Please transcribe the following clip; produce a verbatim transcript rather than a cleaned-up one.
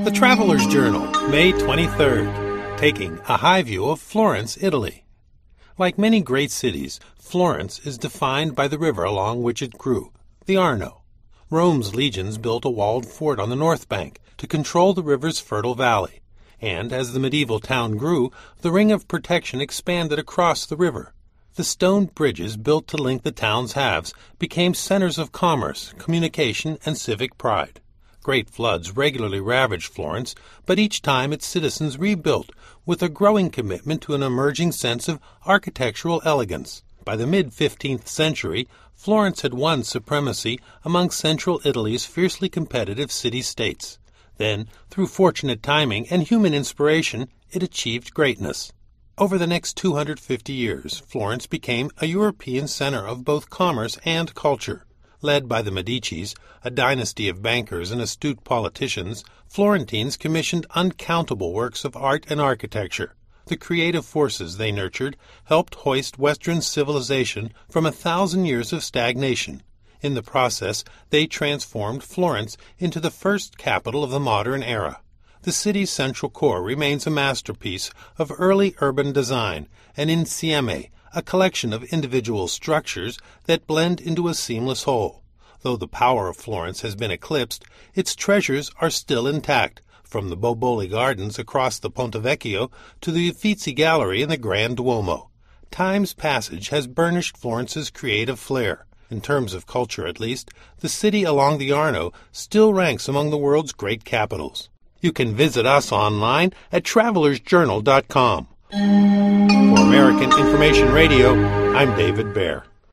The Traveler's Journal, May twenty-third, taking a high view of Florence, Italy. Like many great cities, Florence is defined by the river along which it grew, the Arno. Rome's legions built a walled fort on the north bank to control the river's fertile valley, and as the medieval town grew, the ring of protection expanded across the river. The stone bridges built to link the town's halves became centers of commerce, communication, and civic pride. Great floods regularly ravaged Florence, but each time its citizens rebuilt with a growing commitment to an emerging sense of architectural elegance. By the mid-fifteenth century, Florence had won supremacy among central Italy's fiercely competitive city-states. Then, through fortunate timing and human inspiration, it achieved greatness. Over the next two hundred fifty years, Florence became a European center of both commerce and culture. Led by the Medicis, a dynasty of bankers and astute politicians, Florentines commissioned uncountable works of art and architecture. The creative forces they nurtured helped hoist Western civilization from a thousand years of stagnation. In the process, they transformed Florence into the first capital of the modern era. The city's central core remains a masterpiece of early urban design, an insieme, a collection of individual structures that blend into a seamless whole. Though the power of Florence has been eclipsed, its treasures are still intact, from the Boboli Gardens across the Ponte Vecchio to the Uffizi Gallery in the Grand Duomo. Time's passage has burnished Florence's creative flair. In terms of culture, at least, the city along the Arno still ranks among the world's great capitals. You can visit us online at travelers journal dot com. For American Information Radio, I'm David Baer.